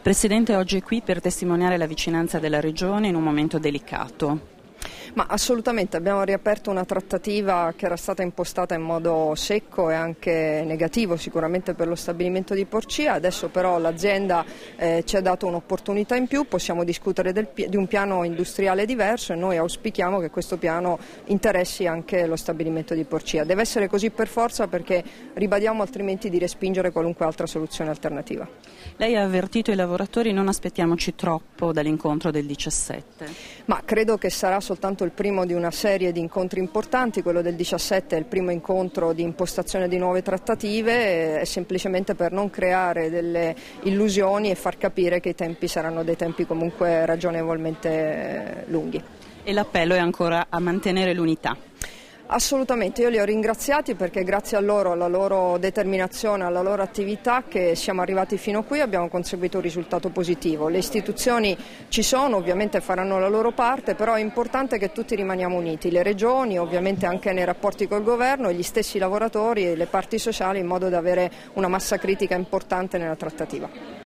Presidente, oggi è qui per testimoniare la vicinanza della Regione in un momento delicato. Ma assolutamente, abbiamo riaperto una trattativa che era stata impostata in modo secco e anche negativo sicuramente per lo stabilimento di Porcia. Adesso però l'azienda ci ha dato un'opportunità in più, possiamo discutere di un piano industriale diverso e noi auspichiamo che questo piano interessi anche lo stabilimento di Porcia. Deve essere così per forza, perché ribadiamo altrimenti di respingere qualunque altra soluzione alternativa. Lei ha avvertito i lavoratori: non aspettiamoci troppo dall'incontro del 17. Ma credo che sarà soltanto il primo di una serie di incontri importanti. Quello del 17 è il primo incontro di impostazione di nuove trattative, è semplicemente per non creare delle illusioni e far capire che i tempi saranno dei tempi comunque ragionevolmente lunghi. E l'appello è ancora a mantenere l'unità. Assolutamente, io li ho ringraziati perché grazie a loro, alla loro determinazione, alla loro attività che siamo arrivati fino a qui, abbiamo conseguito un risultato positivo. Le istituzioni ci sono, ovviamente faranno la loro parte, però è importante che tutti rimaniamo uniti, le regioni, ovviamente anche nei rapporti col governo, gli stessi lavoratori e le parti sociali, in modo da avere una massa critica importante nella trattativa.